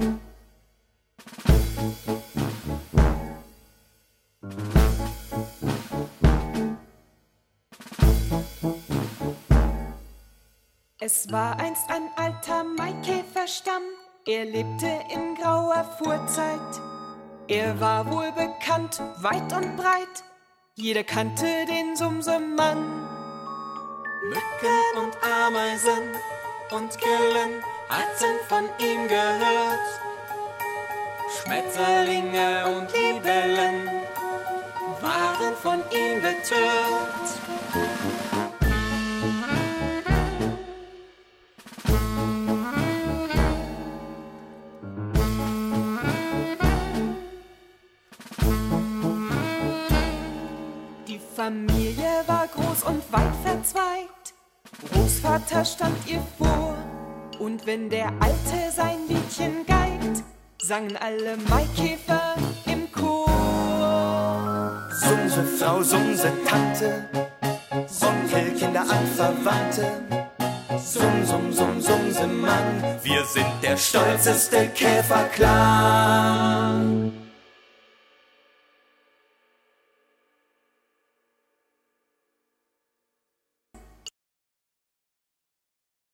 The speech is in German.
Es war einst ein alter Maikäferstamm, er lebte in grauer Vorzeit. Er war wohl bekannt, weit und breit, jeder kannte den Sumsemann. Mücken und Ameisen und Grillen hatten von ihm gehört. Schmetterlinge und Libellen waren von ihm betört. Die Familie war groß und weit verzweigt. Großvater stand ihr vor, und wenn der Alte sein Liedchen geigt, sangen alle Maikäfer im Chor. Sumse Frau, Sumse Tante, Onkel, Kinder, Anverwandte, Sum, Sum, Sum, Sumsemann, wir sind der stolzeste Käferclan.